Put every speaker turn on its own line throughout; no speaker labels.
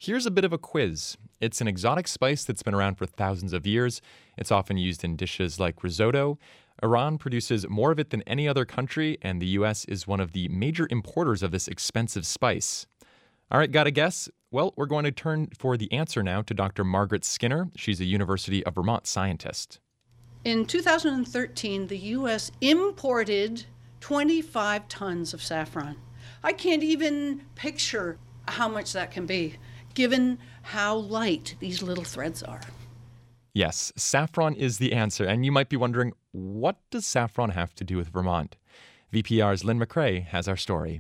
Here's a bit of a quiz. It's an exotic spice that's been around for thousands of years. It's often used in dishes like risotto. Iran produces more of it than any other country, and the U.S. is one of the major importers of this expensive spice. All right, got a guess? Well, we're going to turn for the answer now to Dr. Margaret Skinner. She's a University of Vermont scientist.
In 2013, the U.S. imported 25 tons of saffron. I can't even picture how much that can be, given how light these little threads are.
Yes, saffron is the answer, and you might be wondering, what does saffron have to do with Vermont? VPR's Lynn McCrae has our story.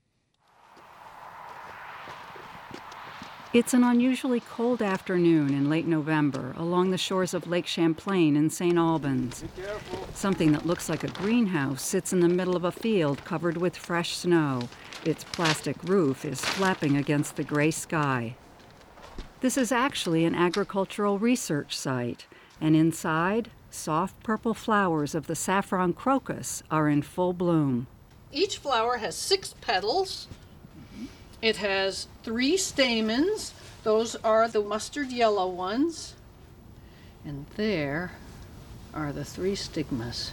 It's an unusually cold afternoon in late November along the shores of Lake Champlain in St. Albans. Something that looks like a greenhouse sits in the middle of a field covered with fresh snow. Its plastic roof is flapping against the gray sky. This is actually an agricultural research site, and inside, soft purple flowers of the saffron crocus are in full bloom.
Each flower has 6 petals. It has 3 stamens. Those are the mustard yellow ones. And there are the 3 stigmas.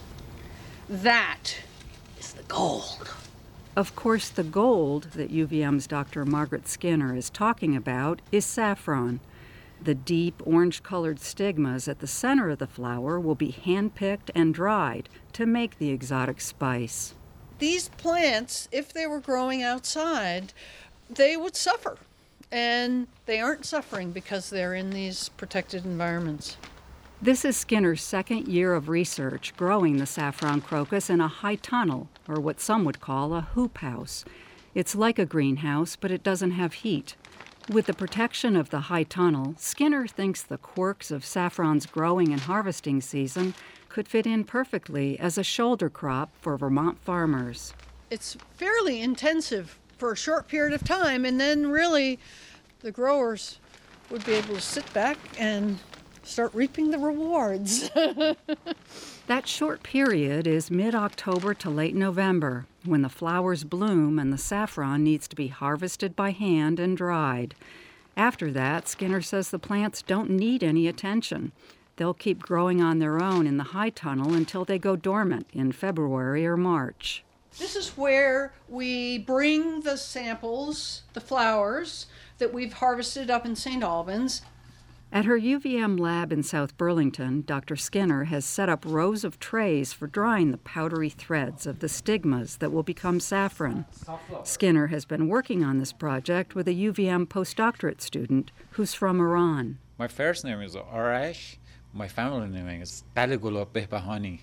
That is the gold.
Of course, the gold that UVM's Dr. Margaret Skinner is talking about is saffron. The deep orange-colored stigmas at the center of the flower will be hand-picked and dried to make the exotic spice.
These plants, if they were growing outside, they would suffer. And they aren't suffering because they're in these protected environments.
This is Skinner's second year of research growing the saffron crocus in a high tunnel, or what some would call a hoop house. It's like a greenhouse, but it doesn't have heat. With the protection of the high tunnel, Skinner thinks the quirks of saffron's growing and harvesting season could fit in perfectly as a shoulder crop for Vermont farmers.
It's fairly intensive for a short period of time, and then really the growers would be able to sit back and start reaping the rewards.
That short period is mid-October to late November, when the flowers bloom and the saffron needs to be harvested by hand and dried. After that, Skinner says the plants don't need any attention. They'll keep growing on their own in the high tunnel until they go dormant in February or March.
This is where we bring the samples, the flowers, that we've harvested up in St. Albans.
At her UVM lab in South Burlington, Dr. Skinner has set up rows of trays for drying the powdery threads of the stigmas that will become saffron. Skinner has been working on this project with a UVM postdoctorate student who's from Iran.
My first name is Arash. My family name is Taligulab Behbahani.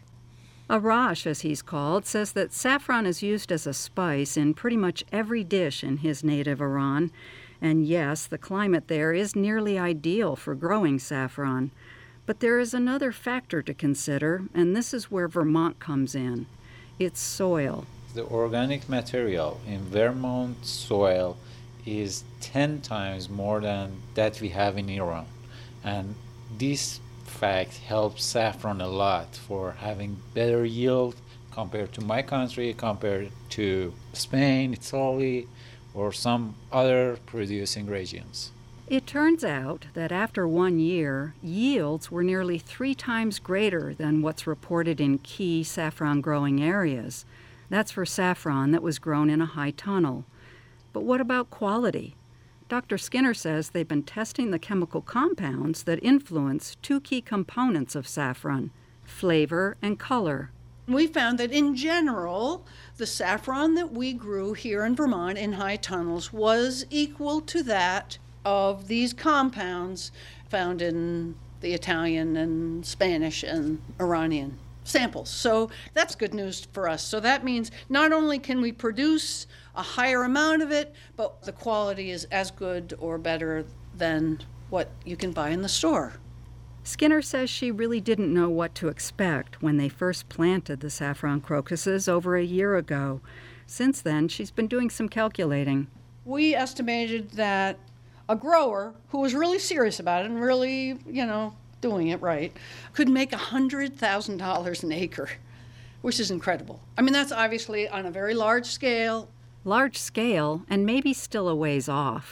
Arash, as he's called, says that saffron is used as a spice in pretty much every dish in his native Iran. And yes, the climate there is nearly ideal for growing saffron. But there is another factor to consider, and this is where Vermont comes in. It's soil.
The organic material in Vermont soil is 10 times more than that we have in Iran. And this fact helps saffron a lot for having better yield compared to my country, compared to Spain, Italy, or some other producing regions.
It turns out that after 1 year, yields were nearly 3 times greater than what's reported in key saffron-growing areas. That's for saffron that was grown in a high tunnel. But what about quality? Dr. Skinner says they've been testing the chemical compounds that influence 2 key components of saffron, flavor and color.
We found that in general, the saffron that we grew here in Vermont in high tunnels was equal to that of these compounds found in the Italian and Spanish and Iranian samples. So that's good news for us. So that means not only can we produce a higher amount of it, but the quality is as good or better than what you can buy in the store.
Skinner says she really didn't know what to expect when they first planted the saffron crocuses over a year ago. Since then, she's been doing some calculating.
We estimated that a grower who was really serious about it and really, doing it right, could make $100,000 an acre, which is incredible. I mean, that's obviously on a very large scale.
Large scale, and maybe still a ways off.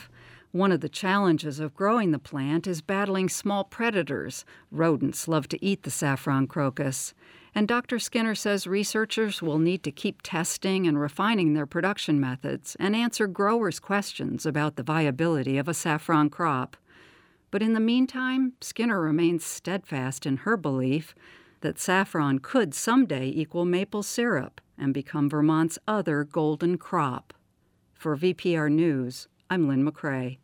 One of the challenges of growing the plant is battling small predators. Rodents love to eat the saffron crocus. And Dr. Skinner says researchers will need to keep testing and refining their production methods and answer growers' questions about the viability of a saffron crop. But in the meantime, Skinner remains steadfast in her belief that saffron could someday equal maple syrup and become Vermont's other golden crop. For VPR News, I'm Lynn McCrae.